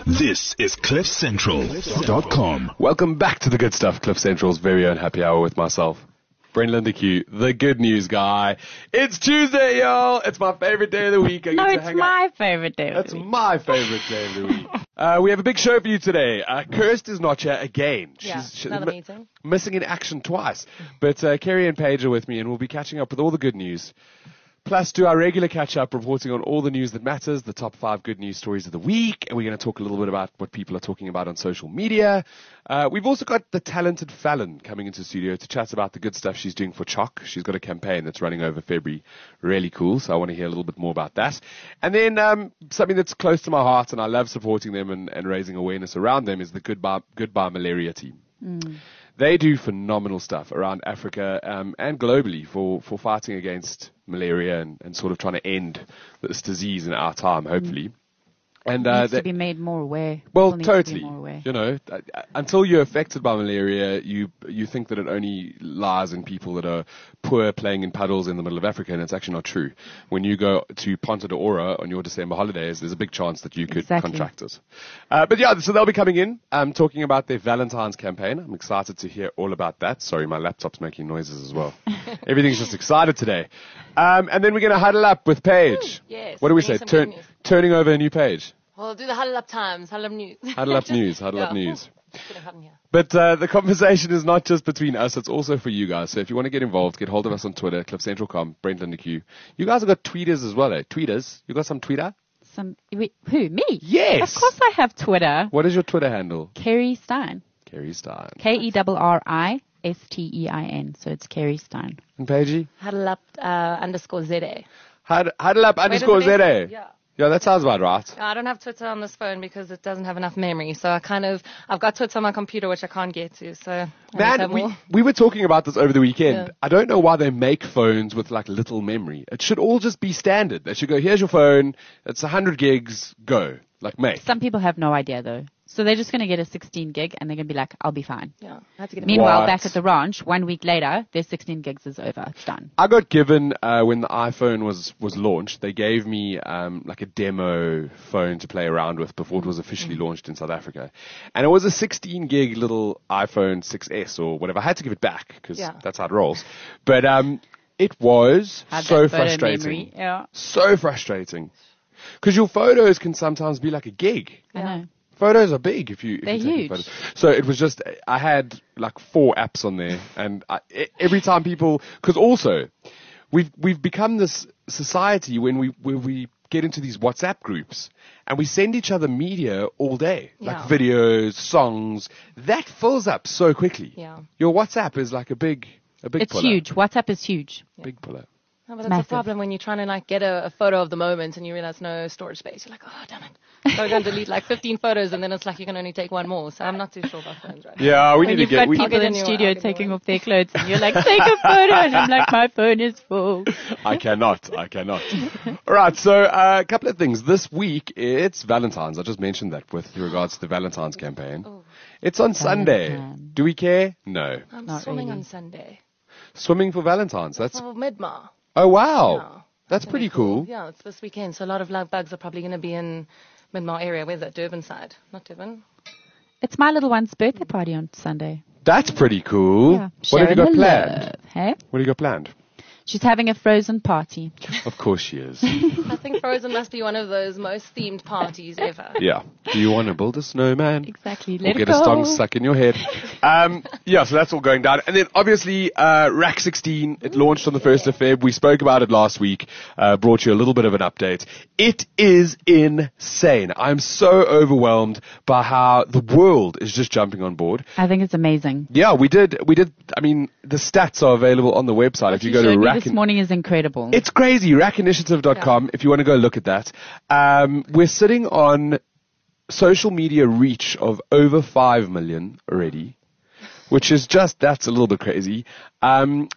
This is CliffCentral.com. Welcome back to the good stuff, Cliff Central's very own happy hour with myself, Brent Lindeque, the good news guy. It's Tuesday, y'all. It's my favorite day of the week. No, it's my favorite day of the week. That's my favorite day of the week. We have a big show for you today. Kirst is not here again. She's another meeting. Missing in action twice. But Kerry and Paige are with me, and we'll be catching up with all the good news. Plus, do our regular catch-up, reporting on all the news that matters, the top 5 good news stories of the week, and we're going to talk a little bit about what people are talking about on social media. We've also got the talented Fallon coming into the studio to chat about the good stuff she's doing for Choc. She's got a campaign that's running over February. Really cool, so I want to hear a little bit more about that. And then something that's close to my heart, and I love supporting them and raising awareness around them, is the Goodbye Malaria team. They do phenomenal stuff around Africa and globally for fighting against malaria and sort of trying to end this disease in our time, hopefully. And needs to be made more aware. Well, People need totally. to be more aware. You know, until you're affected by malaria, you think that it only lies in people that are poor playing in puddles in the middle of Africa, and it's actually not true. When you go to Ponta de Ora on your December holidays, there's a big chance that you could contract it. But yeah, so they'll be coming in talking about their Valentine's campaign. I'm excited to hear all about that. Sorry, my laptop's making noises as well. Everything's just excited today. And then we're going to huddle up with Paige. Yes. What do we say? Turning over a new page. Well, do the huddle up times, huddle up news. Huddle up news, huddle up news. Here. But the conversation is not just between us, it's also for you guys. So if you want to get involved, get hold of us on Twitter, CliffCentral.com, Brent Lindeque. You guys have got tweeters as well, eh? Tweeters? You got some Twitter? Who, me? Yes. Of course I have Twitter. What is your Twitter handle? Kerry Stein. Kerry Stein. KERRISTEIN. So it's Kerry Stein. And Paigey? Huddle up _ZA. Huddle up _ZA. Yeah. Yeah, that sounds about right. I don't have Twitter on this phone because it doesn't have enough memory. So I've got Twitter on my computer, which I can't get to. So Man, we were talking about this over the weekend. Yeah. I don't know why they make phones with like little memory. It should all just be standard. They should go, here's your phone. It's 100 gigs. Go. Like me. Some people have no idea though. So they're just going to get a 16 gig and they're going to be like, I'll be fine. Yeah. I have to get Meanwhile, back at the ranch, 1 week later, their 16 gigs is over. It's done. I got given, when the iPhone was launched, they gave me, like a demo phone to play around with before it was officially launched in South Africa. And it was a 16 gig little iPhone 6S or whatever. I had to give it back because that's how it rolls. But, it was so frustrating. Yeah. So frustrating. Because your photos can sometimes be like a gig. I know. Photos are big if you're taking huge. photos. So it was just, I had like 4 apps on there, and every time because also we've become this society when we get into these WhatsApp groups and we send each other media all day, like videos, songs. That fills up so quickly. Yeah. Your WhatsApp is like a big It's puller. huge. WhatsApp is huge. Big puller. No, but that's the problem when you're trying to like get a photo of the moment and you realize no storage space. You're like, oh, damn it. So we're going to delete like 15 photos and then it's like you can only take 1 more. So I'm not too sure about phones right now. Yeah, we When need to get... you've got people in studio taking off their clothes and you're like, take a photo. And I'm like, my phone is full. I cannot. All right, so a couple of things. This week, it's Valentine's. I just mentioned that with regards to the Valentine's campaign. Oh. It's on Sunday. Do we care? No. I'm Not swimming really. on Sunday. Swimming for Valentine's. That's... For Midmar. Oh, wow. Yeah. That's pretty cool. Yeah, it's this weekend. So a lot of love bugs are probably going to be in Midmar area. Where's that? Durban side. Not Durban. It's my little one's birthday party on Sunday. That's pretty cool. Yeah. What have you got Sharing planned? love, hey? What have you got planned? She's having a Frozen party. Of course she is. I think Frozen must be one of those most themed parties ever. Yeah. Do you want to build a snowman? Exactly. Or Let get it a go. song stuck in your head. Yeah, so that's all going down. And then obviously, Rack 16, it launched on the 1st of Feb. We spoke about it last week, brought you a little bit of an update. It is insane. I'm so overwhelmed by how the world is just jumping on board. I think it's amazing. Yeah, we did, I mean, the stats are available on the website. If you go to Rack... This morning is incredible. It's crazy. Rackinitiative.com if you want to go look at that. We're sitting on social media reach of over 5 million already, which is that's a little bit crazy. And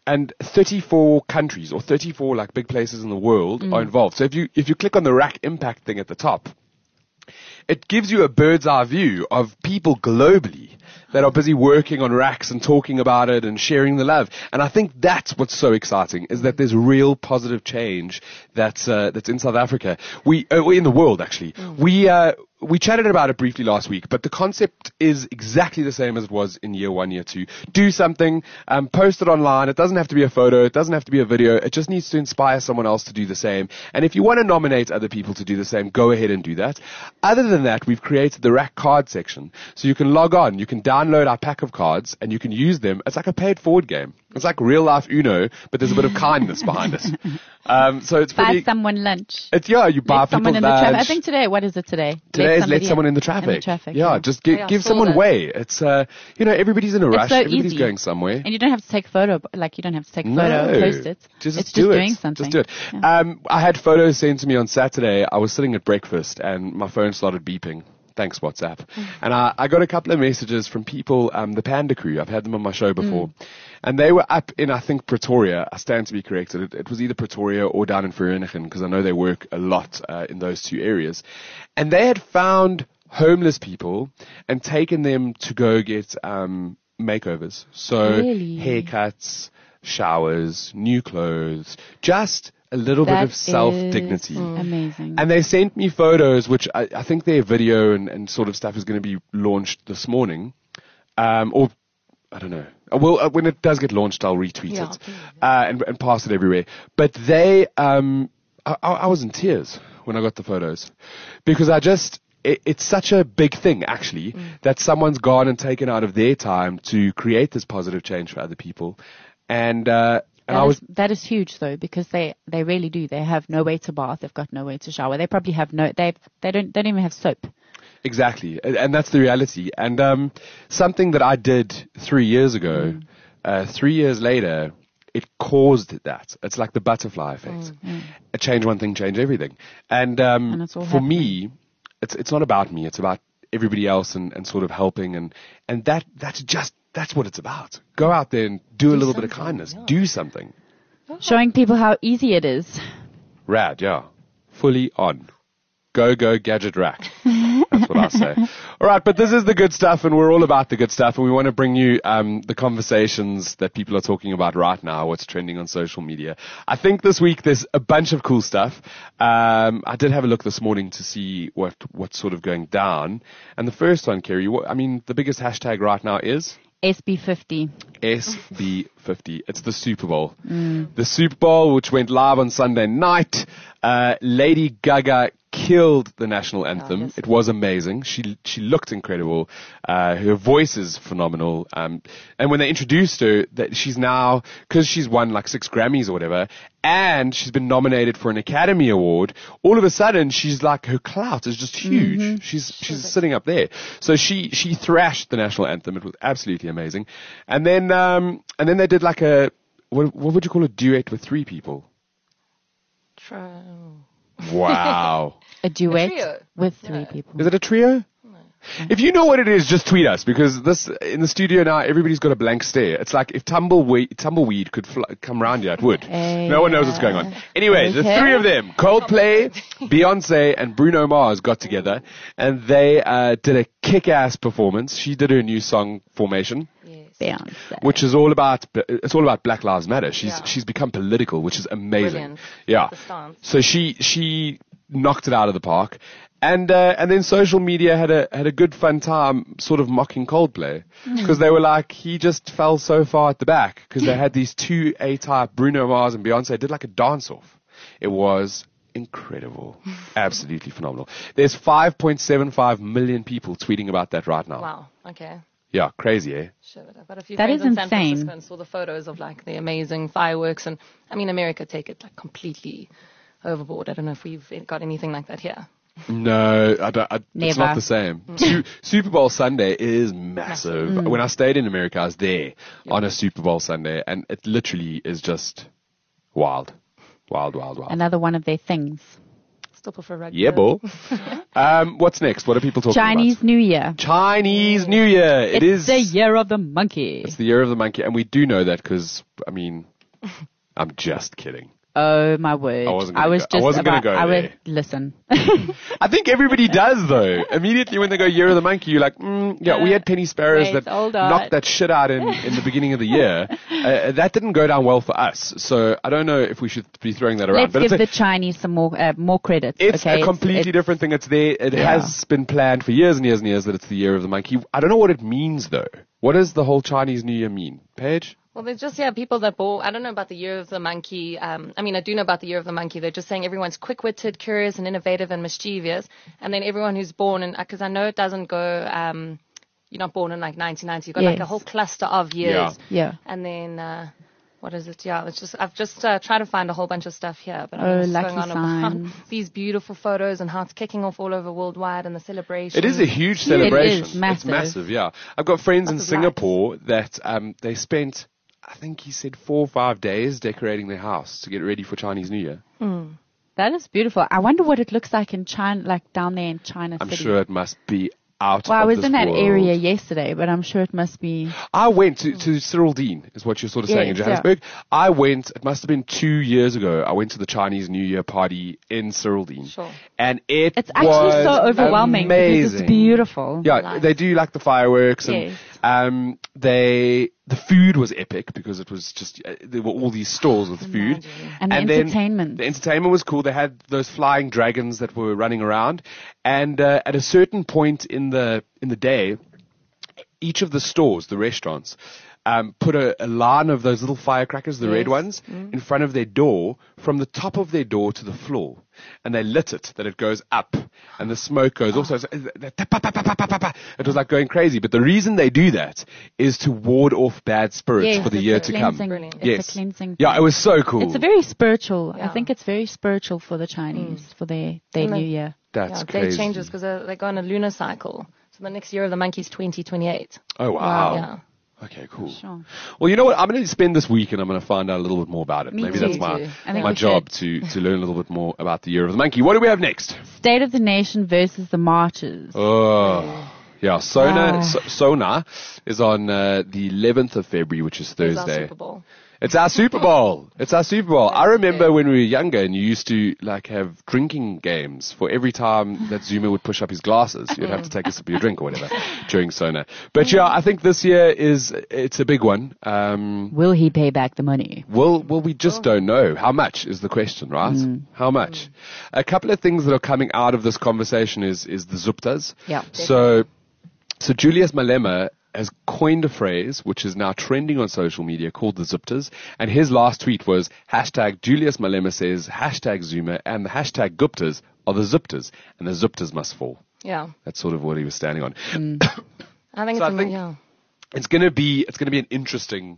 34 countries or 34 like big places in the world are involved. So if you click on the Rack Impact thing at the top, it gives you a bird's eye view of people globally that are busy working on racks and talking about it and sharing the love. And I think that's what's so exciting, is that there's real positive change that's in South Africa. In the world, actually. We chatted about it briefly last week, but the concept is exactly the same as it was in year 1, year 2. Do something, post it online. It doesn't have to be a photo. It doesn't have to be a video. It just needs to inspire someone else to do the same. And if you want to nominate other people to do the same, go ahead and do that. Other than that, we've created the Rack card section. So you can log on, you can download our pack of cards, and you can use them. It's like a paid forward game. It's like real life Uno, but there's a bit of kindness behind it. So it's Buy pretty, someone lunch. you buy Let someone people in the traffic. I lunch. think today, what is it today? Today is let someone in the traffic. Yeah. Just I give saw someone that. way. It's, everybody's in a rush. so Everybody's easy. going somewhere. And you don't have to take photo, you don't have to take a photo and post it. Just it's do just it. doing something. Just do it. Yeah. I had photos sent to me on Saturday. I was sitting at breakfast and my phone started beeping. Thanks, WhatsApp. And I got a couple of messages from people, the Panda Crew. I've had them on my show before. And they were up in, I think, Pretoria. I stand to be corrected. It was either Pretoria or down in Vereeniging, because I know they work a lot in those two areas. And they had found homeless people and taken them to go get makeovers. So Really? haircuts, showers, new clothes, just a little bit That of self-dignity. is amazing. And they sent me photos, which I think their video and sort of stuff is going to be launched this morning. Or, I don't know. Well, when it does get launched, I'll retweet it and pass it everywhere. But they, I was in tears when I got the photos, because it's such a big thing, actually, that someone's gone and taken out of their time to create this positive change for other people. And that is huge though, because they really do. They have nowhere to bath. They've got nowhere to shower. They probably have they don't even have soap. Exactly. And that's the reality. And, something that I did 3 years ago, 3 years later, it caused that. It's like the butterfly effect. A change one thing, change everything. And it's all for me, it's not about me. It's about everybody else and sort of helping. And that's what it's about. Go out there and do a little bit of kindness. Yeah. Do something. Showing people how easy it is. Rad, yeah. Fully on. Go, Gadget Rack. That's what I say. All right, but this is the good stuff, and we're all about the good stuff, and we want to bring you the conversations that people are talking about right now, what's trending on social media. I think this week there's a bunch of cool stuff. I did have a look this morning to see what's sort of going down. And the first one, Kerry, the biggest hashtag right now is? SB50. SB50. It's the Super Bowl. The Super Bowl, which went live on Sunday night. Lady Gaga killed the national anthem. yes. It was amazing. She looked incredible. Her voice is phenomenal. And when they introduced her, that she's now, because she's won like 6 Grammys or whatever, and she's been nominated for an Academy Award, all of a sudden she's like, her clout is just huge. She's sitting up there. So she thrashed the national anthem. It was absolutely amazing. And then they did like what would you call a duet with 3 people? Wow. A duet trio. with 3 people. Is it a trio? If you know what it is, just tweet us, because in the studio now, everybody's got a blank stare. It's like if tumbleweed could come round here, it would. No one knows what's going on. Anyway, the 3 of them, Coldplay, Beyonce, and Bruno Mars got together, and they did a kick-ass performance. She did her new song, Formation. Beyonce. Which is all about Black Lives Matter. She's become political, which is amazing. Brilliant. Yeah. The stance. So she knocked it out of the park. And then social media had a good fun time sort of mocking Coldplay, because they were like, he just fell so far at the back, because they had these 2 A-type, Bruno Mars and Beyonce, did like a dance off. It was incredible. Absolutely phenomenal. There's 5.75 million people tweeting about that right now. Wow. Okay. Yeah, crazy, eh? Sure, I've got a few That friends is in San insane. Francisco and saw the photos of like the amazing fireworks, and America take it like completely overboard. I don't know if we've got anything like that here. No, I don't. It's not Never. the same. Super Bowl Sunday is massive. When I stayed in America, I was there on a Super Bowl Sunday, and it literally is just wild. Wild. Another one of their things. Still prefer rugby. Yeah, bull. What's next? What are people talking Chinese about? New Year. Chinese New Year. It's the year of the monkey. It's the year of the monkey, and we do know that because, I'm just kidding. Oh my word! I wasn't gonna go there. Listen. I think everybody does though. Immediately when they go Year of the Monkey, you're like, we had penny sparrows that knocked that shit out in the beginning of the year. That didn't go down well for us. So I don't know if we should be throwing that around. Let's give the Chinese some more credit. It's a completely different thing. It's there. It has been planned for years and years and years that it's the Year of the Monkey. I don't know what it means though. What does the whole Chinese New Year mean, Paige? Well, there's just, people that I don't know about the Year of the Monkey. I do know about the Year of the Monkey. They're just saying everyone's quick-witted, curious, and innovative and mischievous. And then everyone who's born, because I know it doesn't go, you're not born in like 1990. You've got like a whole cluster of years. Yeah. And then, what is it? Yeah, I've just tried to find a whole bunch of stuff here. But lucky signs. These beautiful photos and how it's kicking off all over worldwide and the celebration. It is a huge celebration. It is massive. It's massive, yeah. I've got friends in Singapore that they spent, I think he said 4 or 5 days decorating their house to get ready for Chinese New Year. That is beautiful. I wonder what it looks like in China, like down there in China City. I'm sure it must be out Well, I was in that world. area yesterday, but I'm sure it must be. I went to Cyril Dean, is what you're sort of saying in Johannesburg. Yeah. I went, it must have been 2 years ago, I went to the Chinese New Year party in Cyril Dean. Sure. And it's actually so overwhelming because it's beautiful. Yeah, they do like the fireworks and the food was epic because it was just, there were all these stalls with food. And the entertainment. The entertainment was cool. They had those flying dragons that were running around. And at a certain point in the day, each of the stores, the restaurants, put a line of those little firecrackers, the red ones, in front of their door, from the top of their door to the floor. And they lit it, that it goes up, and the smoke goes also. It was like going crazy. But the reason they do that is to ward off bad spirits for the year to come. It's a cleansing. Yeah, it was so cool. It's a very spiritual. I think it's very spiritual for the Chinese, for their New Year. That's crazy. Day changes because they go on a lunar cycle. So the next Year of the Monkey is 2028. Oh, wow. Yeah. Okay, cool. Sure. Well, you know what? I'm going to spend this week and I'm going to find out a little bit more about it. Maybe that's my job to learn a little bit more about the Year of the Monkey. What do we have next? State of the Nation versus the marches. Oh, yeah. Sona is on the 11th of February, which is Thursday. It's our Super Bowl. It's our Super Bowl. It's our Super Bowl. I remember when we were younger and you used to like have drinking games for every time that Zuma would push up his glasses. You'd have to take a sip of your drink or whatever during Sona. But yeah, I think this year it's a big one. Will he pay back the money? Well, we just don't know. How much is the question, right? How much? A couple of things that are coming out of this conversation is the Zuptas. Yeah. So Julius Malema has coined a phrase which is now trending on social media called the Zuptas. And his last tweet was hashtag Julius Malema says hashtag Zuma and the hashtag Guptas are the Zuptas and the Zuptas must fall. Yeah. That's sort of what he was standing on. I think it's going to be an interesting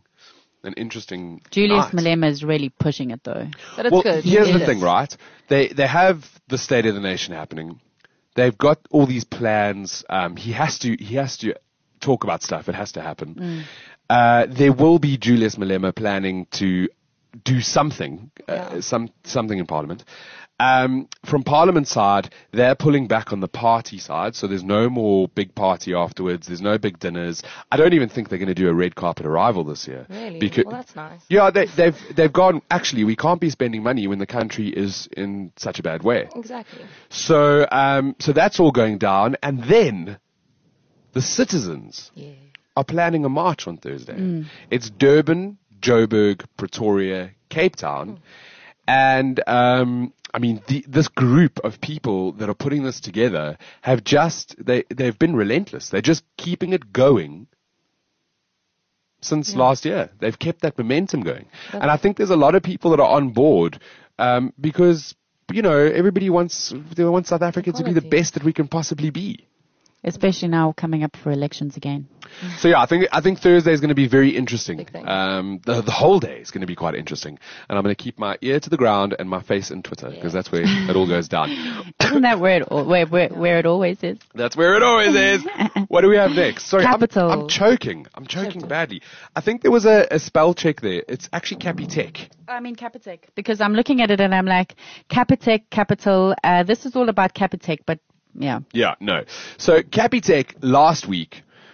Julius night. Malema is really pushing it though. But it's good. Here's the thing, right? They have the State of the Nation happening. They've got all these plans. He has to talk about stuff. It has to happen. There will be Julius Malema planning to do something, something in Parliament. From Parliament side, they're pulling back on the party side, so there's no more big party afterwards. There's no big dinners. I don't even think they're going to do a red carpet arrival this year. Really? Well, that's nice. Yeah, they've gone, actually, we can't be spending money when the country is in such a bad way. Exactly. So that's all going down, and then the citizens are planning a march on Thursday. It's Durban, Joburg, Pretoria, Cape Town. And, this group of people that are putting this together have they've been relentless. They're just keeping it going since last year. They've kept that momentum going. And I think there's a lot of people that are on board, because, everybody wants South Africa to be the best that we can possibly be. Especially now coming up for elections again. So yeah, I think Thursday is going to be very interesting. The whole day is going to be quite interesting, and I'm going to keep my ear to the ground and my face in Twitter because that's where it all goes down. Isn't that where it always is? That's where it always is. What do we have next? Sorry, Capital. I'm choking. I'm choking badly. I think there was a spell check there. It's actually Capitec. I mean Capitec because I'm looking at it and I'm like Capitec, Capital. This is all about Capitec, but. Yeah. Yeah, no. So Capitec last week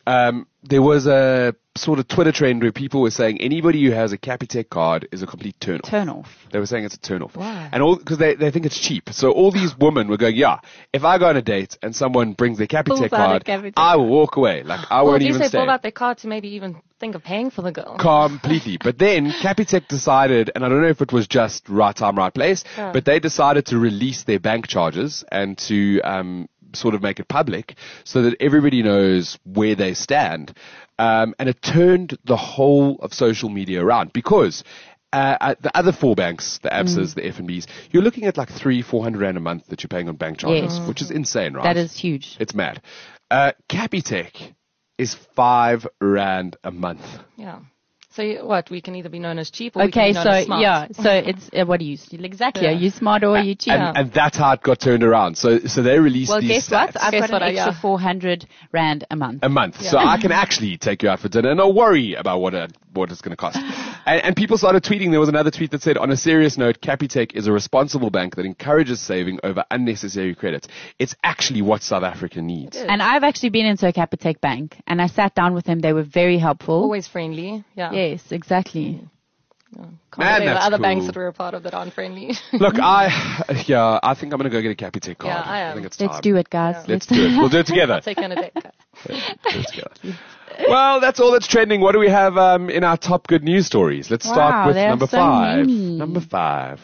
there was a sort of Twitter trend where people were saying anybody who has a Capitec card is a complete turn-off. Turn-off. They were saying it's a turn-off. Why? And all, because they think it's cheap. So all these women were going, yeah, if I go on a date and someone brings their Pulls Capitec out a card, Capitec I will walk away. Like, I Well, won't at least even they stay. pulled out their card to maybe even think of paying for the girl. Completely. But then Capitec decided, and I don't know if it was just right time, right place, but they decided to release their bank charges and to sort of make it public so that everybody knows where they stand. And it turned the whole of social media around because the other four banks, the ABSAs, the FNBs, you're looking at like 300-400 rand a month that you're paying on bank charges, Yes. which is insane, right? That is huge. It's mad. Capitec is 5 rand a month. Yeah. So what? We can either be known as cheap or we Okay, can be known as so smart. yeah, so it's what do you exactly? Yeah. Are you smart or are you cheap? And that's how it got turned around. So they released Well, these guess what? stats. I've Guess got what, an extra yeah. 400 rand a month. A month. So I can actually take you out for dinner and not worry about what it's going to cost. And people started tweeting. There was another tweet that said, on a serious note, Capitec is a responsible bank that encourages saving over unnecessary credit. It's actually what South Africa needs. And I've actually been into a Capitec bank, and I sat down with them. They were very helpful. Always friendly. Yeah. Yes, exactly. Can't Man, say the that's other cool. banks that we're a part of that aren't friendly. Look, I think I'm going to go get a Capitec card. Yeah, I am. think it's time. Let's do it, guys. Let's do it. We'll do it together. Take on a date. Do it together. Well, that's all that's trending. What do we have in our top good news stories? Let's start Wow, with there are number so 5. many. Number 5.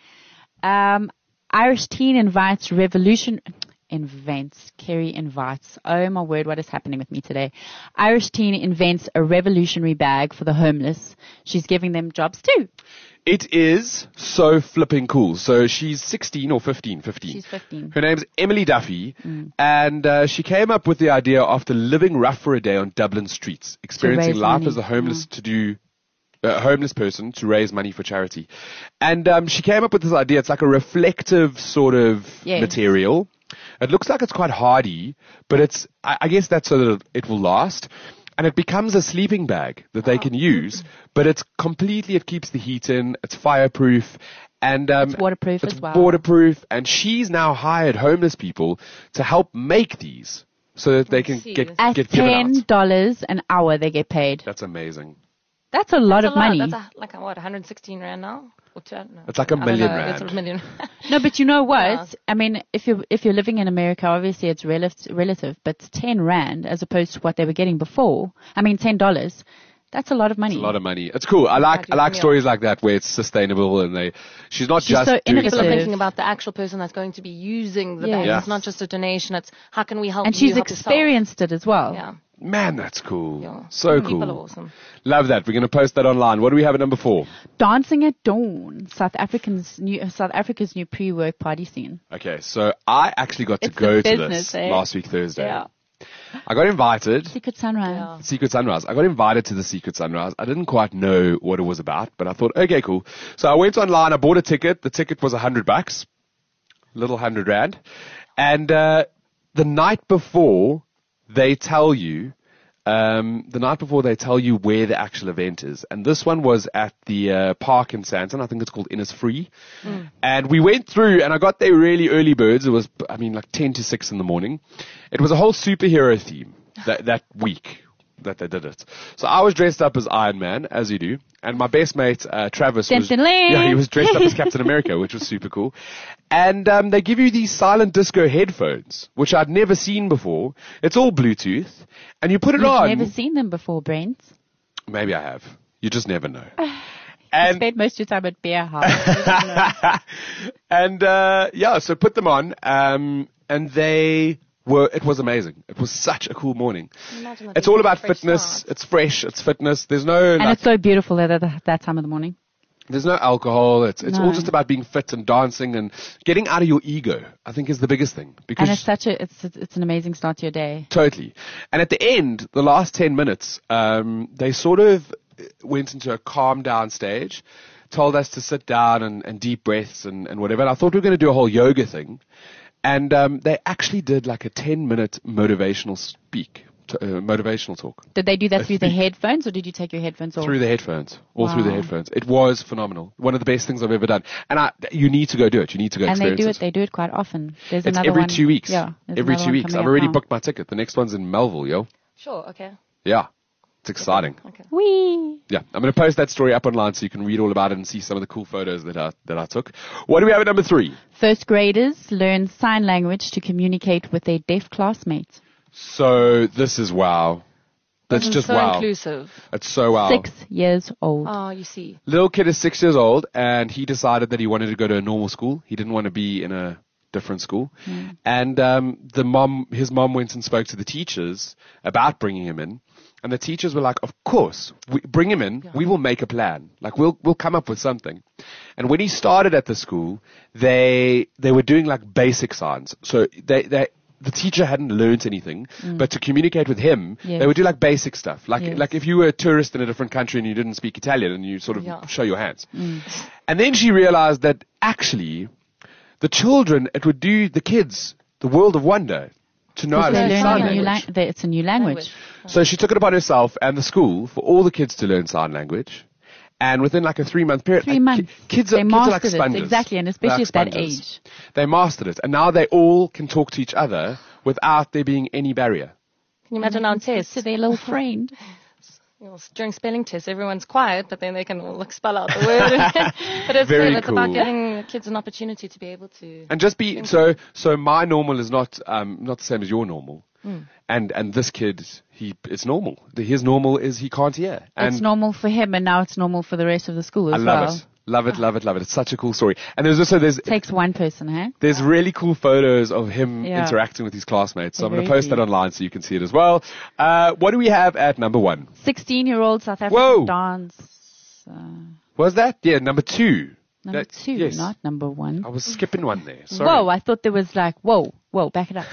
Irish teen Kerry invites. Oh my word, what is happening with me today? Irish teen invents a revolutionary bag for the homeless. She's giving them jobs too. It is so flipping cool. So she's 16 or 15. She's 15. Her name's Emily Duffy, and she came up with the idea after living rough for a day on Dublin streets, experiencing raise life money. as a homeless a homeless person to raise money for charity. And she came up with this idea. It's like a reflective sort of Yes. material. It looks like it's quite hardy, but I guess that's so that it will last. And it becomes a sleeping bag that they can use, but it keeps the heat in, it's fireproof, and It's waterproof it's as well. waterproof, and she's now hired homeless people to help make these so that they can see. get At given out. $10 an hour they get paid. That's amazing. That's a lot That's of a lot. money. That's like, what, 116 rand now? Or no. It's like a I don't million know. rand. It's a million. No, but you know what? Yeah. I mean, if you're living in America, obviously it's relative, but 10 rand as opposed to what they were getting before. I mean, $10. That's a lot of money. It's a lot of money. It's cool. I like Yeah. stories like that where it's sustainable and she's not She's just so doing innovative. People are something. thinking about the actual person that's going to be using the bag. Yeah. It's not just a donation. It's how can we help And you she's help yourself? experienced it as well. Yeah. Man, that's cool. Yeah. So People are cool. awesome. Love that. We're going to post that online. What do we have at number 4? Dancing at Dawn, South Africa's new pre-work party scene. Okay, so I actually got to It's go the to business, this eh? last week Thursday. Yeah. I got invited. Secret Sunrise. Yeah. Secret Sunrise. I got invited to the Secret Sunrise. I didn't quite know what it was about, but I thought, okay, cool. So I went online. I bought a ticket. The ticket was $100, little 100 rand. And the night before, they tell you where the actual event is. And this one was at the park in Sandton. I think it's called Innisfree. And we went through, and I got there really early birds. It was, like 10 to 6 in the morning. It was a whole superhero theme that week that they did it. So I was dressed up as Iron Man, as you do. And my best mate, Travis, he was dressed up as Captain America, which was super cool. And they give you these silent disco headphones, which I'd never seen before. It's all Bluetooth. And you put it You've on. never seen them before, Brent. Maybe I have. You just never know. You And spent most of your time at beer house. and so put them on, and it was amazing. It was such a cool morning. Imagine that It's being all a about fresh fitness. start. It's fresh. It's fitness. There's no And it's so beautiful at that time of the morning. there's no alcohol. It's No. all just about being fit and dancing and getting out of your ego. I think is the biggest thing because And it's an amazing start to your day. totally. And at the end, the last 10 minutes, they sort of went into a calm down stage, told us to sit down and deep breaths and whatever. And I thought we were going to do a whole yoga thing. And they actually did like a 10-minute motivational talk. Did they do that through the headphones, or did you take your headphones off? Through the headphones. All through the Wow. headphones. It was phenomenal. One of the best things I've ever done. And you need to go do it. You need to go And experience they do it quite often. There's It's another every one. 2 weeks. Yeah. there's Every another 2 one weeks. coming I've up already now. booked my ticket. The next one's in Melville, yo. Sure. Okay. Yeah. It's exciting. Okay. Whee! Yeah. I'm going to post that story up online so you can read all about it and see some of the cool photos that I took. What do we have at number 3? First graders learn sign language to communicate with their deaf classmates. So this is wow. That's just so wow. inclusive. It's so wow. 6 years old. Oh, you see. Little kid is 6 years old, and he decided that he wanted to go to a normal school. He didn't want to be in a different school. And his mom went and spoke to the teachers about bringing him in. And the teachers were like, of course, bring him in. We will make a plan. Like, we'll come up with something. And when he started at the school, they were doing like basic signs. So the teacher hadn't learned anything, but to communicate with him, they would do like basic stuff. Like if you were a tourist in a different country and you didn't speak Italian and you sort of show your hands. And then she realized that actually the children, it would do the kids the world of wonder to know how to speak sign language. It's a new language. So she took it upon herself and the school for all the kids to learn sign language. And within like a 3-month period, 3 months. Kids they are mastered like sponges. it. Exactly, and especially at that age. They mastered it. And now they all can talk to each other without there being any barrier. Can you imagine on tests? To their little friend. During spelling tests, everyone's quiet, but then they can all spell out the word. But it's Very good. It's cool. about giving kids an opportunity to be able to. And just be so my normal is not the same as your normal. And this kid, it's normal. His normal is he can't hear. And It's normal for him, and now it's normal for the rest of the school as I well. love it. Love it. It's such a cool story. And there's Takes one person, huh? there's really cool photos of him interacting with his classmates. So I'm going to post that online so you can see it as well. What do we have at number 1? 16-year-old South African Whoa. dance. Was that? Yeah, number 2. Number 2, yes. not number 1. I was skipping one there. Sorry. Whoa, I thought there was like, whoa, back it up.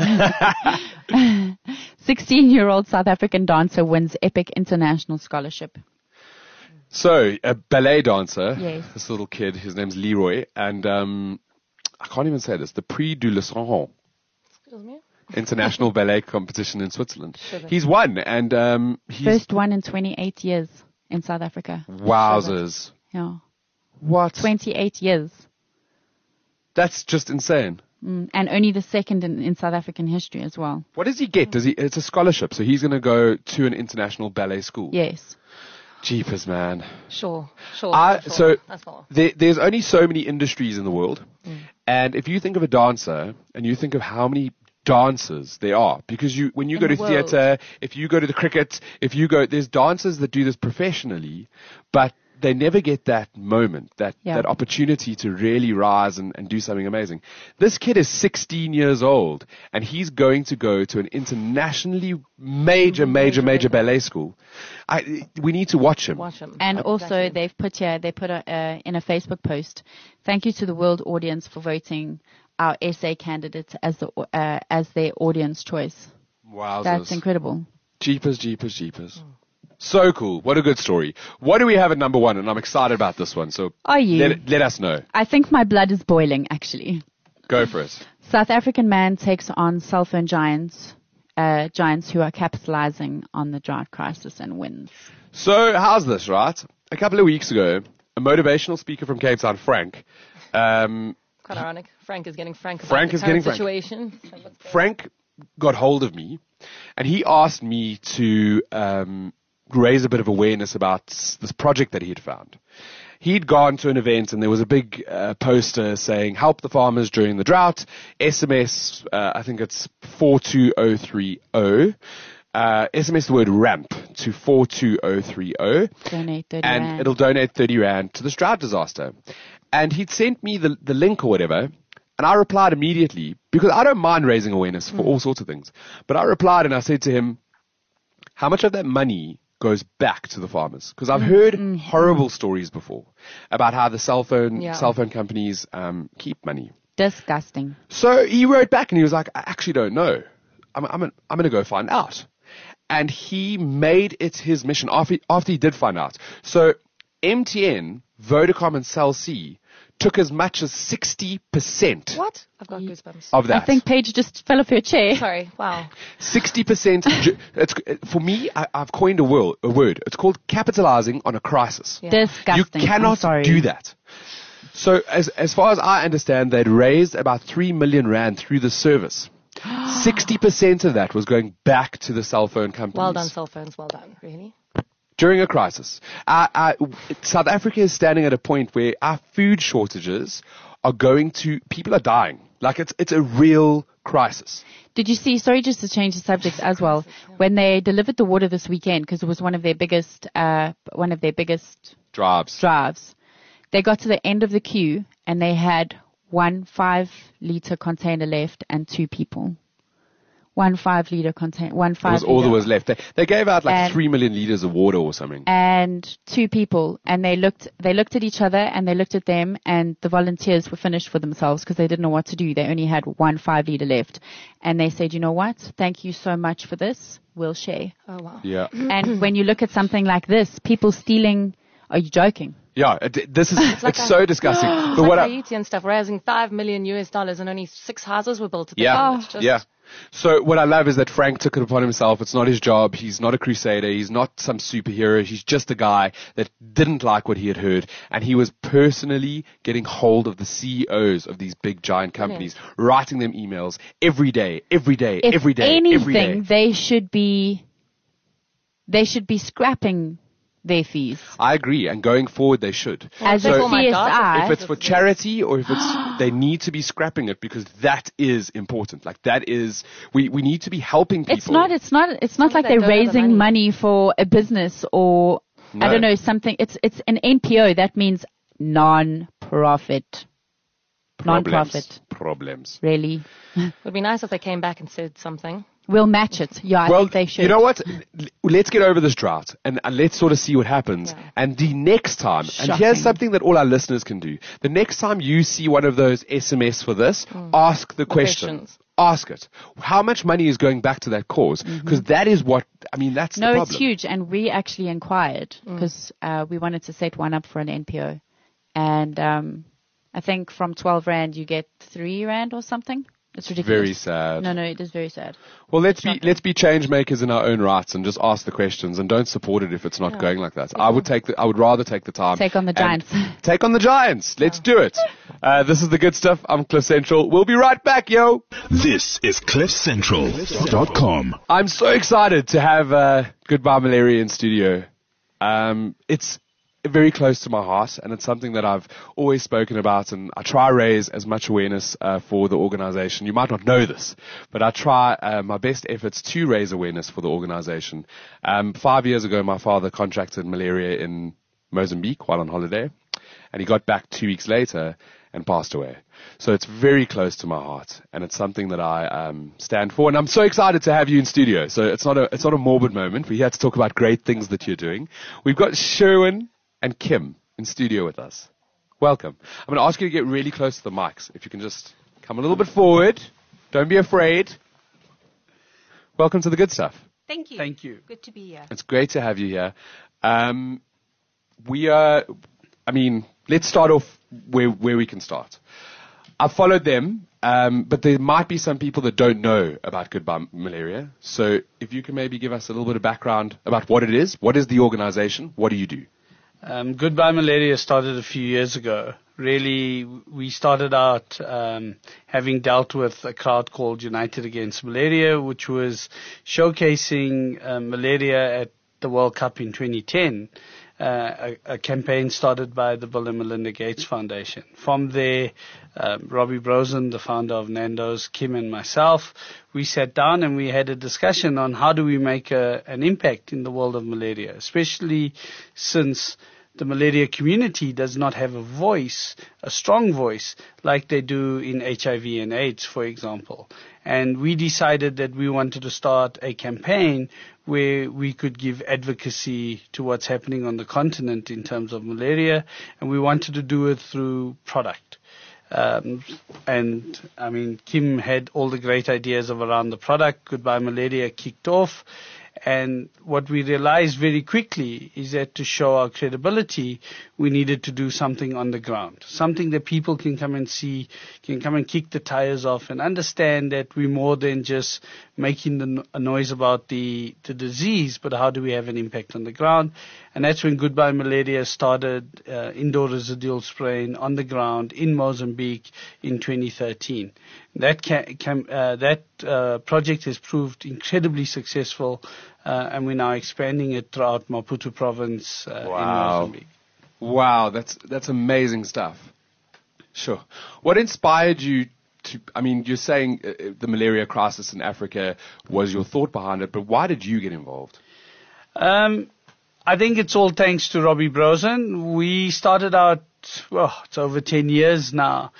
16-year-old South African dancer wins epic international scholarship. So, a ballet dancer, Yes. this little kid, his name's Leroy, and I can't even say this, the Prix du Luçon Excuse me? International Ballet Competition in Switzerland. He's won, and he's... First one in 28 years in South Africa. Wowzers. Yeah. What? 28 years. That's just insane. And only the second in South African history as well. What does he get? It's a scholarship, so he's going to go to an international ballet school. Yes. Jeepers, man. Sure. So That's all. there's only so many industries in the world. And if you think of a dancer and you think of how many dancers there are, because when you go to theater, if you go to the cricket, there's dancers that do this professionally, but they never get that moment, that opportunity to really rise and do something amazing. This kid is 16 years old, and he's going to go to an internationally major ballet school. We need to watch him. And also, they put in a Facebook post, thank you to the world audience for voting our SA candidate as their audience choice. Wow, that's incredible. Jeepers. So cool. What a good story. What do we have at number 1? And I'm excited about this one. So are you? Let us know. I think my blood is boiling, actually. Go for it. South African man takes on cell phone giants who are capitalizing on the drought crisis and wins. So how's this, right? A couple of weeks ago, a motivational speaker from Cape Town, Frank. Quite ironic. Frank is getting frank about the current situation. Frank got hold of me, and he asked me to raise a bit of awareness about this project that he had found. He'd gone to an event and there was a big poster saying, help the farmers during the drought, SMS, I think it's 42030, SMS the word RAMP to 42030. Donate 30 and rand. It'll donate 30 rand to this drought disaster. And he'd sent me the link or whatever, and I replied immediately, because I don't mind raising awareness for all sorts of things. But I replied and I said to him, how much of that money goes back to the farmers? Because I've heard horrible stories before about how the cell phone companies keep money. Disgusting. So he wrote back and he was like, I actually don't know. I'm going to go find out. And he made it his mission after he did find out. So MTN, Vodacom and Cell C took as much as 60%. What? I've got goosebumps. Of that. I think Paige just fell off her chair. Sorry. Wow. 60%. For me, I've coined a word. It's called capitalizing on a crisis. Yeah. Disgusting. You cannot do that. So as far as I understand, they'd raised about 3 million rand through the service. 60% of that was going back to the cell phone companies. Well done, cell phones. Well done. Really? During a crisis. South Africa is standing at a point where our food shortages are people are dying. Like it's a real crisis. Did you see, sorry, just to change the subject as well, when they delivered the water this weekend, because it was one of their biggest drives, they got to the end of the queue and they had 1 5-liter container left and 2 people. 1 5-liter container, 1 5 That was all there was left. They gave out 3 million liters of water or something. And 2 people, and they looked at each other and they looked at them, and the volunteers were finished for themselves because they didn't know what to do. They only had 1 5-liter left, and they said, "You know what? Thank you so much for this. We'll share." Oh wow. Yeah. And when you look at something like this, people stealing. Are you joking? Yeah, it's so disgusting. But But like Haiti and stuff, raising $5 million and only 6 houses were built. Yeah. So what I love is that Frank took it upon himself. It's not his job. He's not a crusader. He's not some superhero. He's just a guy that didn't like what he had heard. And he was personally getting hold of the CEOs of these big giant companies, writing them emails every day. If anything, they should be scrapping their fees. I agree, and going forward they should. As So a CSI, if it's for charity or if it's they need to be scrapping it because that is important. Like that is we need to be helping people. it's not like they they're don't have the raising money. money for a business or No. I don't know something. It's an NPO. That means non-profit. Problems. Really. It would be nice if they came back and said something. We'll match it. Yeah, I Well, think they should. you know what? Let's get over this drought and let's sort of see what happens. Yeah. And the next time, and Shocking. here's something that all our listeners can do. The next time you see one of those SMS for this, ask the question. questions. Ask it. How much money is going back to that cause? Because that is what, that's the No, problem. it's huge. And we actually inquired because we wanted to set one up for an NPO. And I think from 12 Rand, you get 3 Rand or something. It's ridiculous. Very sad. No, it is very sad. Well, let's be change makers in our own rights and just ask the questions and don't support it if it's not going like that. I would rather take the time. Take on the and Giants. Take on the Giants. Let's do it. This is the good stuff. I'm Cliff Central. We'll be right back, yo. This is CliffCentral.com. I'm so excited to have Goodbye Malaria in studio. It's very close to my heart, and it's something that I've always spoken about, and I try to raise as much awareness for the organization. You might not know this, but I try my best efforts to raise awareness for the organization. 5 years ago, my father contracted malaria in Mozambique while on holiday, and he got back 2 weeks later and passed away. So it's very close to my heart, and it's something that I stand for. And I'm so excited to have you in studio. So it's not a morbid moment. We're here to talk about great things that you're doing. We've got Sherwin and Kim in studio with us. Welcome. I'm going to ask you to get really close to the mics. If you can just come a little bit forward. Don't be afraid. Welcome to the good stuff. Thank you. Thank you. Good to be here. It's great to have you here. Let's start off where we can start. I've followed them, but there might be some people that don't know about Goodbye Malaria. So if you can maybe give us a little bit of background about what it is. What is the organization? What do you do? Goodbye Malaria started a few years ago. Really, we started out having dealt with a crowd called United Against Malaria, which was showcasing malaria at the World Cup in 2010. A campaign started by the Bill and Melinda Gates Foundation. From there, Robbie Brosen, the founder of Nando's, Kim and myself, we sat down and we had a discussion on how do we make an impact in the world of malaria, especially since the malaria community does not have a voice, a strong voice, like they do in HIV and AIDS, for example. And we decided that we wanted to start a campaign where we could give advocacy to what's happening on the continent in terms of malaria, and we wanted to do it through product. Kim had all the great ideas around the product. Goodbye Malaria kicked off. And what we realized very quickly is that to show our credibility, we needed to do something on the ground, something that people can come and see, can come and kick the tires off and understand that we're more than just making a noise about the disease, but how do we have an impact on the ground? And that's when Goodbye Malaria started indoor residual spraying on the ground in Mozambique in 2013. That project has proved incredibly successful, and we're now expanding it throughout Maputo province in Mozambique. Wow, that's amazing stuff. Sure. What inspired you to, you're saying the malaria crisis in Africa was your thought behind it, but why did you get involved? I think it's all thanks to Robbie Brosen. We started out, it's over 10 years now,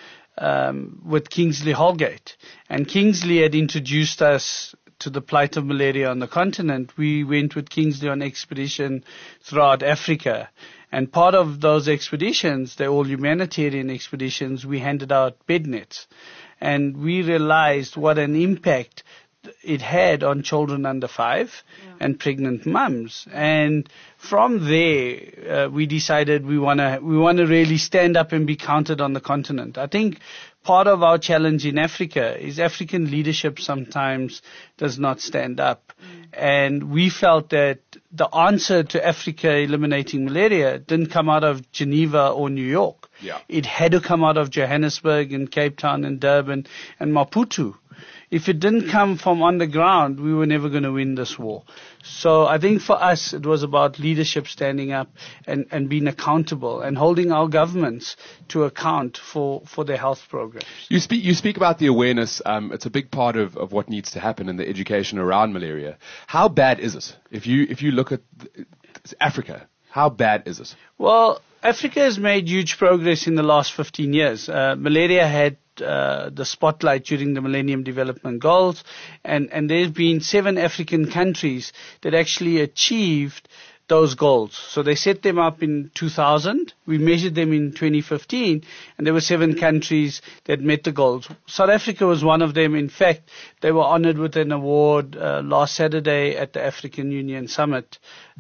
with Kingsley Holgate. And Kingsley had introduced us to the plight of malaria on the continent. We went with Kingsley on expedition throughout Africa. And part of those expeditions, they're all humanitarian expeditions, we handed out bed nets. And we realized what an impact it had on children under 5 and pregnant mums. And from there, we decided we want to really stand up and be counted on the continent. I think part of our challenge in Africa is African leadership sometimes does not stand up. And we felt that the answer to Africa eliminating malaria didn't come out of Geneva or New York. Yeah. It had to come out of Johannesburg and Cape Town and Durban and Maputo. If it didn't come from on the ground, we were never going to win this war. So I think for us, it was about leadership standing up and being accountable and holding our governments to account for their health programs. You speak about the awareness. It's a big part of what needs to happen in the education around malaria. How bad is it? If you look at Africa, how bad is it? Well, Africa has made huge progress in the last 15 years. Malaria had the spotlight during the Millennium Development Goals, and there's been 7 African countries that actually achieved those goals. So they set them up in 2000. We measured them in 2015, and there were 7 countries that met the goals. South Africa was one of them. In fact, they were honored with an award last Saturday at the African Union Summit.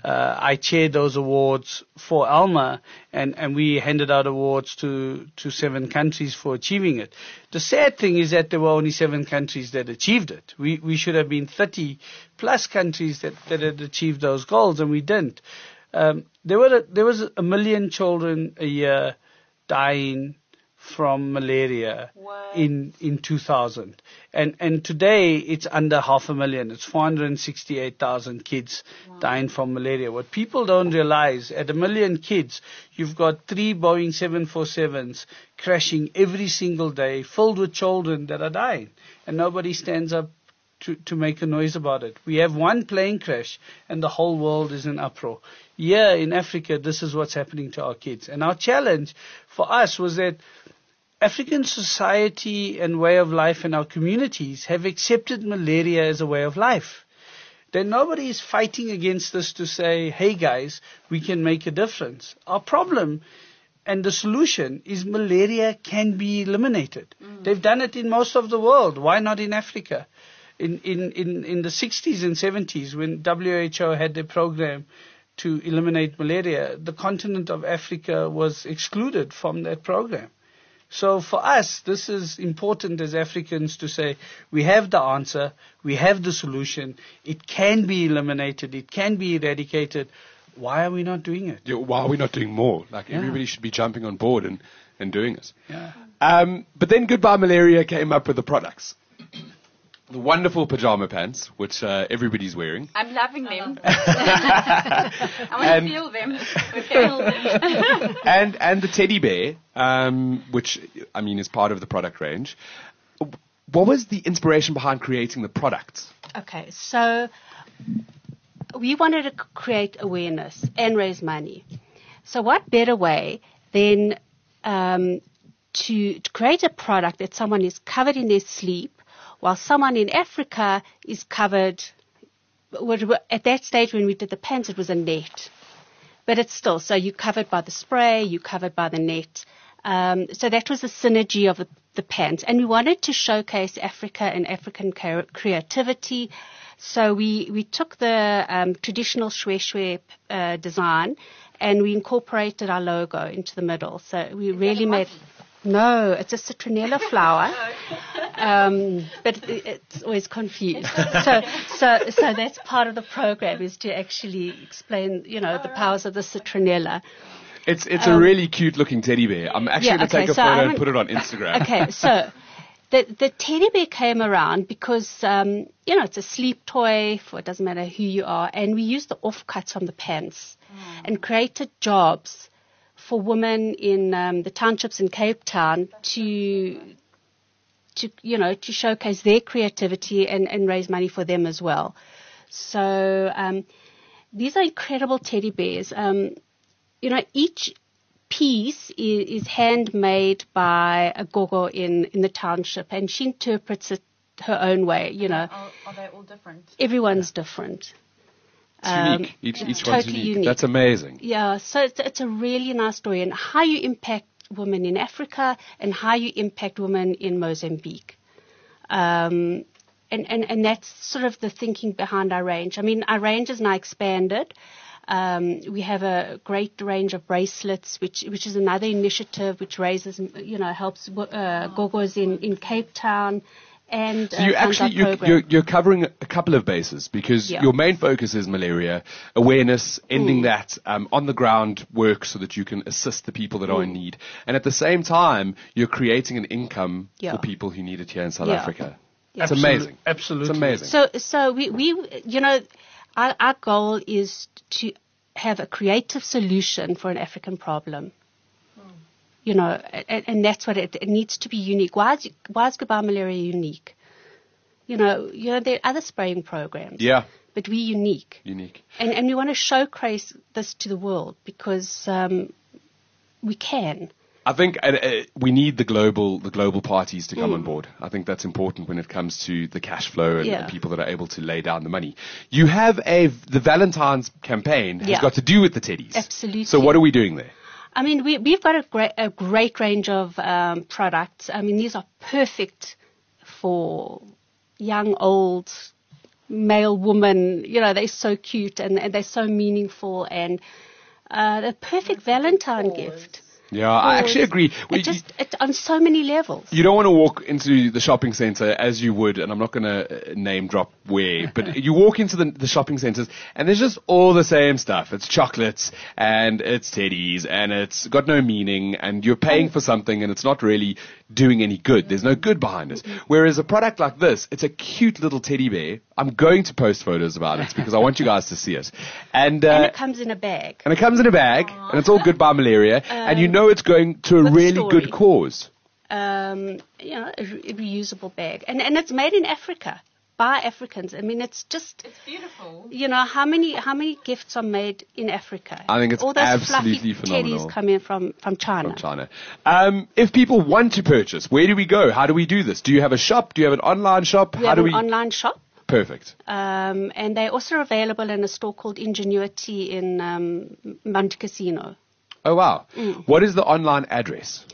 I chaired those awards for ALMA, and we handed out awards to 7 countries for achieving it. The sad thing is that there were only 7 countries that achieved it. We should have been 30 plus countries that had achieved those goals, and we didn't. There was 1 million children a year dying from malaria in 2000. And today it's under 500,000. It's 468,000 kids dying from malaria. What people don't realize, at 1 million kids, you've got 3 Boeing 747s crashing every single day, filled with children that are dying. And nobody stands up to make a noise about it. We have 1 plane crash and the whole world is in uproar. Here in Africa, this is what's happening to our kids. And our challenge for us was that African society and way of life and our communities have accepted malaria as a way of life. Then nobody is fighting against this to say, hey guys, we can make a difference. Our problem and the solution is malaria can be eliminated. They've done it in most of the world. Why not in Africa? In the 60s and 70s, when WHO had their program to eliminate malaria, the continent of Africa was excluded from that program. So for us, this is important as Africans to say, we have the answer, we have the solution, it can be eliminated, it can be eradicated. Why are we not doing it? Yeah, why are we not doing more? Everybody should be jumping on board and doing it. Yeah. But then Goodbye Malaria came up with the products. The wonderful pajama pants, which everybody's wearing. I'm loving them. I want to feel them. and the teddy bear, which, is part of the product range. What was the inspiration behind creating the products? Okay, so we wanted to create awareness and raise money. So what better way than to create a product that someone is covered in their sleep, while someone in Africa is covered, at that stage when we did the pants, it was a net. But it's still, so you're covered by the spray, you're covered by the net. So that was the synergy of the pants. And we wanted to showcase Africa and African creativity. So we took the traditional shwe design and we incorporated our logo into the middle. So we really made... No, it's a citronella flower, but it's always confused. So that's part of the program, is to actually explain, the powers of the citronella. It's a really cute looking teddy bear. I'm actually going to take a photo and put it on Instagram. Okay, so the teddy bear came around because, it's a sleep toy, it doesn't matter who you are, and we used the offcuts from the pants and created jobs for women in the townships in Cape Town to showcase their creativity and raise money for them as well. So these are incredible teddy bears. Each piece is handmade by a gogo in the township, and she interprets it her own way. Are they all different? Everyone's different. It's unique. Each one's totally unique. That's amazing. Yeah, so it's a really nice story, and how you impact women in Africa and how you impact women in Mozambique. And that's sort of the thinking behind our range. I mean, our range is now expanded. We have a great range of bracelets, which is another initiative which raises, helps gogos in Cape Town. And so you're covering a couple of bases, because your main focus is malaria awareness, ending that on the ground work so that you can assist the people that are in need, and at the same time you're creating an income for people who need it here in South Africa. Yeah. It's amazing. Absolutely, it's amazing. So we our goal is to have a creative solution for an African problem. And that's what it needs to be unique. Why is Goodbye Malaria unique? There are other spraying programs. Yeah. But we're unique. Unique. And we want to showcase this to the world because we can. I think we need the global parties to come on board. I think that's important when it comes to the cash flow and people that are able to lay down the money. You have the Valentine's campaign has got to do with the teddies. Absolutely. So what are we doing there? I mean, we've got a great range of products. I mean, these are perfect for young, old, male, woman. They're so cute and they're so meaningful, and the perfect Valentine gift. Yeah, I actually agree. It's on so many levels. You don't want to walk into the shopping center as you would, and I'm not going to name drop where, but you walk into the shopping centers and there's just all the same stuff. It's chocolates and it's teddies and it's got no meaning, and you're paying for something and it's not really doing any good. There's no good behind it. Whereas a product like this, it's a cute little teddy bear. I'm going to post photos about it because I want you guys to see it. And it comes in a bag. And it's all Goodbye Malaria. And it's going to a really good cause. A reusable bag. And it's made in Africa by Africans. I mean, it's beautiful. How many gifts are made in Africa? I think it's all those absolutely fluffy phenomenal. Teddies coming from China. From China. If people want to purchase, where do we go? How do we do this? Do you have a shop? Do you have an online shop? We have an online shop. Perfect. And they're also available in a store called Ingenuity in Monte Cassino. Oh, wow. What is the online address?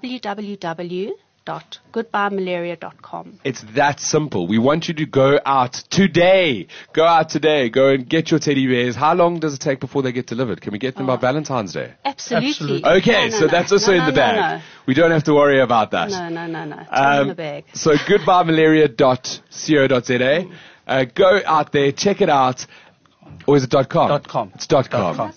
www.goodbyemalaria.com. It's that simple. We want you to go out today. Go and get your teddy bears. How long does it take before they get delivered? Can we get them by Valentine's Day? Absolutely. Okay, so that's also in the bag. No. We don't have to worry about that. No. It's all in the bag. So goodbyemalaria.co.za. Go out there, check it out. Or is it .com? .com. It's .com. .com.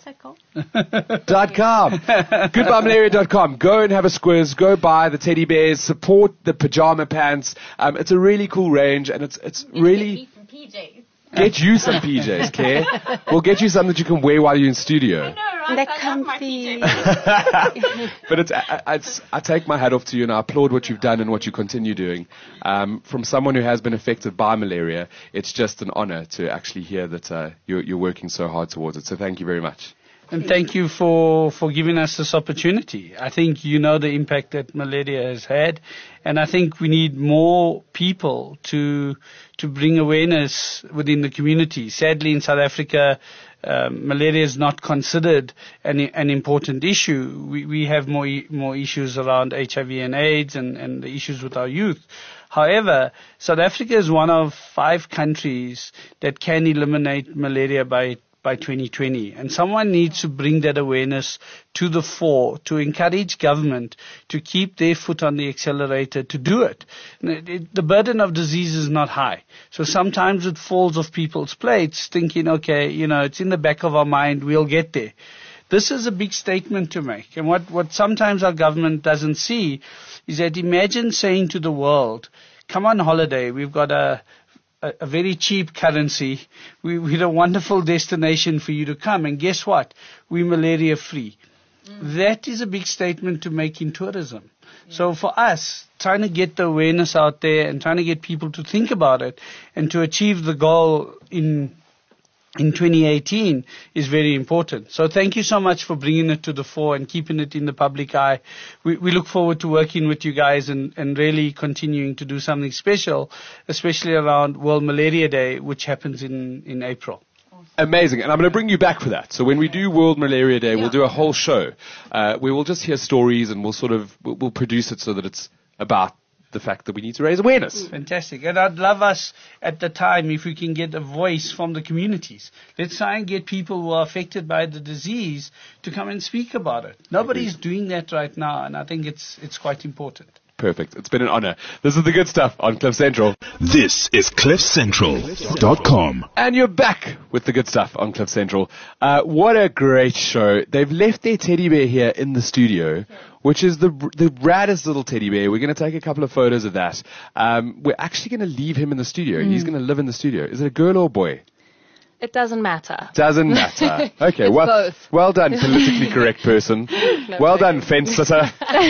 Goodbyemalaria.com. Go and have a squiz. Go buy the teddy bears. Support the pajama pants. It's a really cool range, and it's really. Get you some PJs, Care. We'll get you some that you can wear while you're in studio. I know, right? They're comfy. But I take my hat off to you, and I applaud what you've done and what you continue doing. From someone who has been affected by malaria, it's just an honor to actually hear that you're working so hard towards it. So thank you very much. And thank you for giving us this opportunity. I think you know the impact that malaria has had, and I think we need more people to bring awareness within the community. Sadly, in South Africa, malaria is not considered an important issue. We have more issues around HIV and AIDS and the issues with our youth. However, South Africa is one of 5 countries that can eliminate malaria by by 2020. And someone needs to bring that awareness to the fore to encourage government to keep their foot on the accelerator to do it. The burden of disease is not high. So sometimes it falls off people's plates thinking, okay, it's in the back of our mind, we'll get there. This is a big statement to make. And what sometimes our government doesn't see is that imagine saying to the world, come on holiday, we've got a very cheap currency, we're a wonderful destination for you to come, and guess what? We're malaria free. That is a big statement to make in tourism. So for us, trying to get the awareness out there and trying to get people to think about it and to achieve the goal in 2018 is very important. So thank you so much for bringing it to the fore and keeping it in the public eye. We look forward to working with you guys and really continuing to do something special, especially around World Malaria Day, which happens in April. Amazing. And I'm going to bring you back for that. So when we do World Malaria Day, we'll do a whole show. We will just hear stories and we'll produce it so that it's about the fact that we need to raise awareness. Fantastic. And I'd love us at the time if we can get a voice from the communities. Let's try and get people who are affected by the disease to come and speak about it. Nobody's doing that right now, and I think it's quite important. Perfect. It's been an honor. This is the good stuff on Cliff Central. This is CliffCentral.com. And you're back with the good stuff on Cliff Central. What a great show. They've left their teddy bear here in the studio, which is the raddest little teddy bear. We're going to take a couple of photos of that. We're actually going to leave him in the studio. He's going to live in the studio. Is it a girl or a boy? It doesn't matter. Doesn't matter. Okay, It's both. Well done, politically correct person. Well done, fence sitter.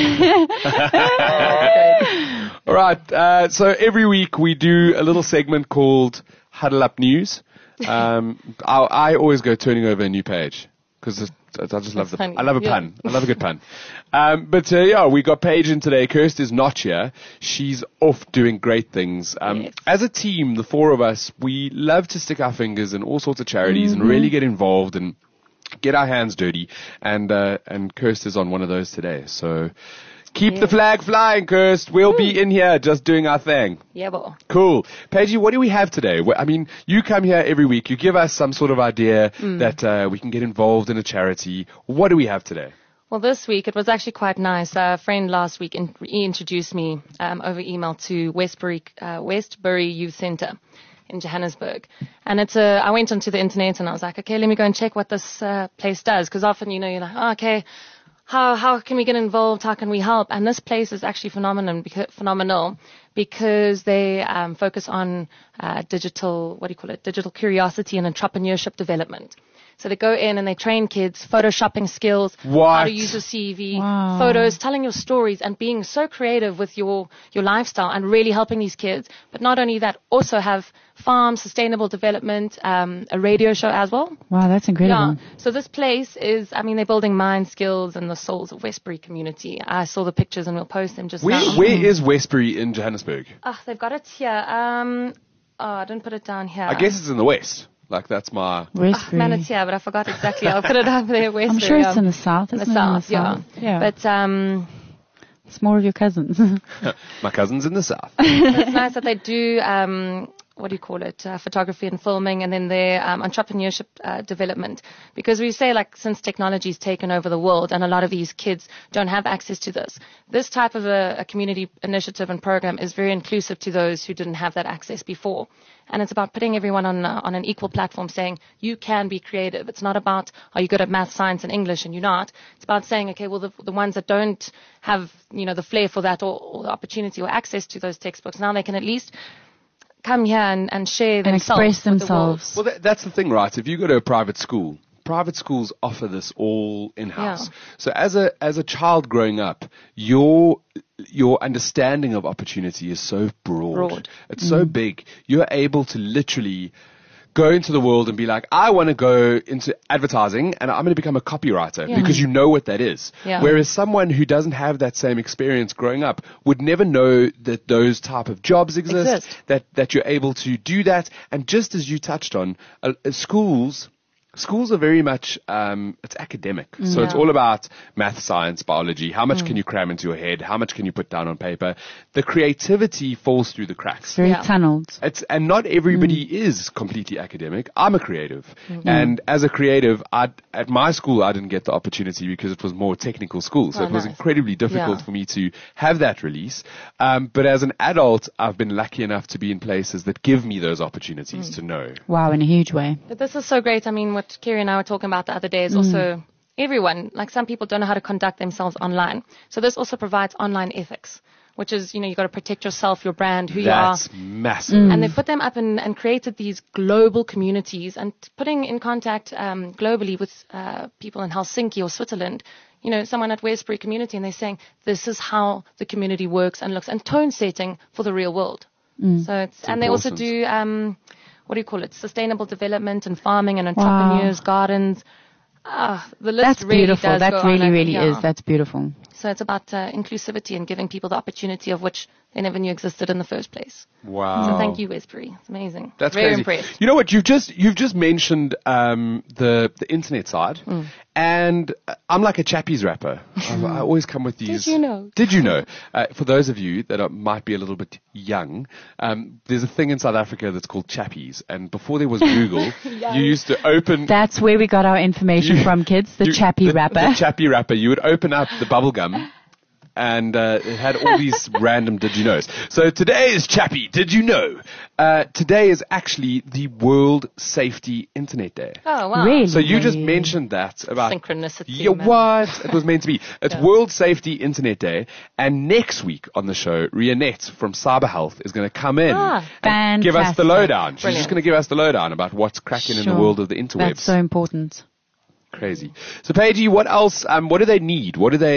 All right, so every week we do a little segment called Huddle Up News. I always go turning over a new page because I just love funny. I love a pun. I love a good pun. But we got Paige in today. Kirst is not here. She's off doing great things. Yes. As a team, the four of us, we love to stick our fingers in all sorts of charities and really get involved and get our hands dirty. And Kirst is on one of those today. So keep the flag flying, Kirst. We'll be in here just doing our thing. Yeah, boy. Cool. Paige, what do we have today? I mean, you come here every week. You give us some sort of idea that we can get involved in a charity. What do we have today? Well, this week it was actually quite nice. A friend last week he introduced me over email to Westbury Youth Centre in Johannesburg. And I went onto the internet and I was like, okay, let me go and check what this place does. Because often, you're like, oh, okay, how can we get involved? How can we help? And this place is actually phenomenal because they focus on digital curiosity and entrepreneurship development. So they go in and they train kids, photoshopping skills, how to use your CV, photos, telling your stories and being so creative with your lifestyle and really helping these kids. But not only that, also have farms, sustainable development, a radio show as well. Wow, that's incredible. Yeah. So this place is, they're building mind skills and the souls of Westbury community. I saw the pictures and we'll post them just now. Where is Westbury in Johannesburg? They've got it here. I didn't put it down here. I guess it's in the west. Like, that's my... Westbury. Man, it's here, but I forgot exactly. I'll put it up there, Westbury. I'm sure it's in the south. In the Isn't south, it in the south? yeah. But it's more of your cousins. My cousin's in the south. it's nice that they do, photography and filming, and then their entrepreneurship development. Because we say, since technology's taken over the world, and a lot of these kids don't have access to this type of a community initiative and program is very inclusive to those who didn't have that access before. And it's about putting everyone on an equal platform, saying you can be creative. It's not about, are you good at math, science, and English, and you're not. It's about saying, okay, well, the ones that don't have, the flair for that or the opportunity or access to those textbooks, now they can at least come here and share themselves. And express themselves. Well, that's the thing, right? If you go to a private schools offer this all in-house. Yeah. So as a child growing up, your understanding of opportunity is so broad. It's so big. You're able to literally go into the world and be like, I want to go into advertising and I'm going to become a copywriter because you know what that is. Yeah. Whereas someone who doesn't have that same experience growing up would never know that those type of jobs exist. That you're able to do that. And just as you touched on, schools schools are very much, it's academic. So it's all about math, science, biology. How much can you cram into your head? How much can you put down on paper? The creativity falls through the cracks. Very tunneled. And not everybody is completely academic. I'm a creative. And as a creative, at my school, I didn't get the opportunity because it was more technical school. So it was incredibly difficult for me to have that release. But as an adult, I've been lucky enough to be in places that give me those opportunities to know. Wow, in a huge way. But this is so great. I mean, what Kerry and I were talking about the other day is also everyone, like some people don't know how to conduct themselves online. So this also provides online ethics, which is, you got to protect yourself, your brand, who you are. That's massive. And they put them up and created these global communities and putting in contact globally with people in Helsinki or Switzerland. Someone at Westbury community, and they're saying this is how the community works and looks, and tone setting for the real world. So it's and they also do what do you call it? Sustainable development and farming and entrepreneurs, gardens. The list That's really beautiful. does That go really, on. really is. That's beautiful. So it's about inclusivity and giving people the opportunity of which they never knew existed in the first place. Wow. So thank you, Westbury. It's amazing. That's very crazy. impressed. You know what? You've just mentioned the internet side, and I'm like a chappies rapper. I always come with these. Did you know? Did you know? For those of you that might be a little bit young, there's a thing in South Africa that's called chappies, and before there was Google, you used to open. That's where we got our information from, kids. The chappy rapper. The chappy rapper. You would open up the bubble gum. And it had all these random did you knows. So today is Chappy, did you know? Today is actually the World Safety Internet Day. Oh, wow. Really? So you just mentioned that about Synchronicity. Yeah, man. what? It was meant to be. It's World Safety Internet Day, and next week on the show, Rianette from Cyber Health is going to come in and give us the fantastic. lowdown. She's Brilliant. just going to give us the lowdown about what's cracking in the world of the interwebs. That's so important. Crazy. So, Paige, what else? What do they need?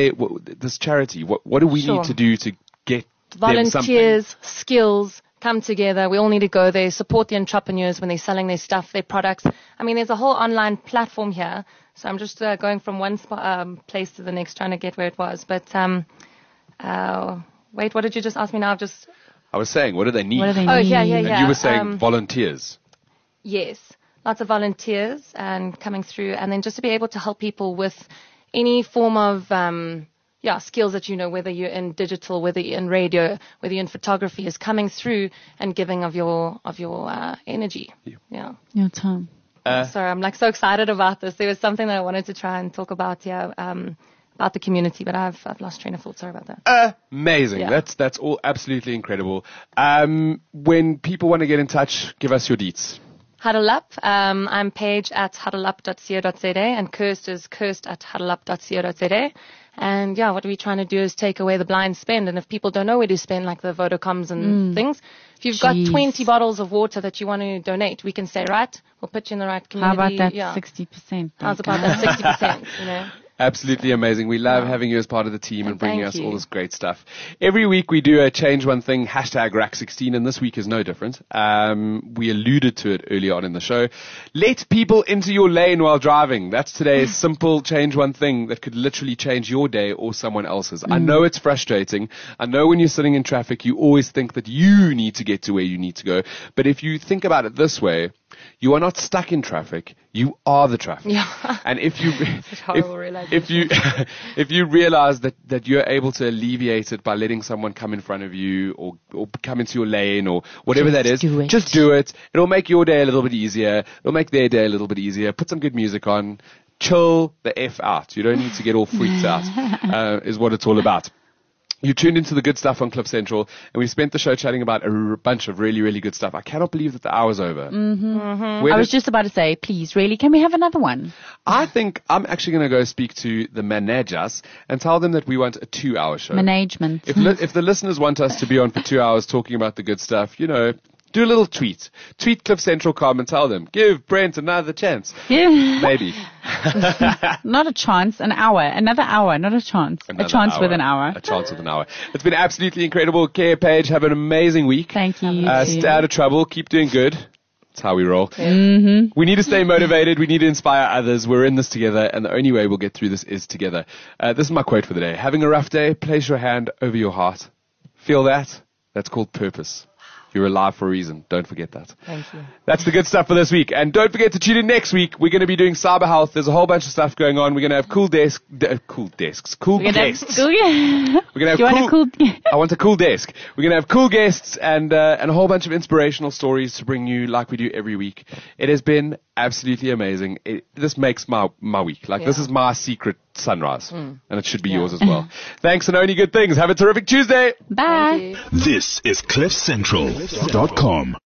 This charity? What do we need to do to get them something? Volunteers, skills, come together. We all need to go there, support the entrepreneurs when they're selling their stuff, their products. I mean, there's a whole online platform here. So I'm just going from one place to the next, trying to get where it was. But wait, what did you just ask me now? I was saying, what do they need? What do they Oh, need? yeah. And you were saying volunteers. Yes, lots of volunteers and coming through, and then just to be able to help people with any form of skills that whether you're in digital, whether you're in radio, whether you're in photography, is coming through and giving of your energy. Yeah. Your time. Sorry, I'm so excited about this. There was something that I wanted to try and talk about here. About the community, but I've lost train of thought. Sorry about that. Amazing. Yeah. That's all absolutely incredible. When people want to get in touch, give us your deets. Huddle Up. I'm Paige at huddleup.co.za, and Kirst is Kirst at huddleup.co.za. And what we're trying to do is take away the blind spend. And if people don't know where to spend, like the Vodacoms and things, if you've got 20 bottles of water that you want to donate, we can say, right, we'll put you in the right community. How about that 60%? How's about that 60%, Absolutely amazing. We love having you as part of the team and bringing thank us you. all this great stuff. Every week we do a Change One Thing, #RAC16, and this week is no different. We alluded to it earlier on in the show. Let people into your lane while driving. That's today's simple Change One Thing that could literally change your day or someone else's. I know it's frustrating. I know when you're sitting in traffic, you always think that you need to get to where you need to go. But if you think about it this way, you are not stuck in traffic. You are the traffic. Yeah. And if you horrible realization. if you realize that you're able to alleviate it by letting someone come in front of you or come into your lane or whatever that is, do it. just do it. It'll make your day a little bit easier. It'll make their day a little bit easier. Put some good music on. Chill the F out. You don't need to get all freaked out, is what it's all about. You tuned into the good stuff on Cliff Central, and we spent the show chatting about a bunch of really, really good stuff. I cannot believe that the hour's over. I was just about to say, please, really, can we have another one? I think I'm actually going to go speak to the managers and tell them that we want a 2-hour show. Management. If the listeners want us to be on for 2 hours talking about the good stuff, do a little tweet. Tweet CliffCentral.com and tell them, give Brent another chance. Yeah. Maybe. Not a chance, an hour. Another hour, not a chance. Another a chance hour. with an hour. A chance with an hour. It's been absolutely incredible. Care Paige, have an amazing week. Thank you. Stay out of trouble. Keep doing good. That's how we roll. We need to stay motivated. We need to inspire others. We're in this together, and the only way we'll get through this is together. This is my quote for the day. Having a rough day, place your hand over your heart. Feel that? That's called purpose. You're alive for a reason. Don't forget that. Thank you. That's the good stuff for this week. And don't forget to tune in next week. We're going to be doing cyber health. There's a whole bunch of stuff going on. We're going to have cool guests. We're gonna We're have going to have Do you want a cool? I want a cool desk. We're going to have cool guests and a whole bunch of inspirational stories to bring you like we do every week. It has been absolutely amazing. This makes my week. Like, this is my secret sunrise. And it should be yours as well. Thanks and only good things. Have a terrific Tuesday. Bye. This is CliffCentral.com.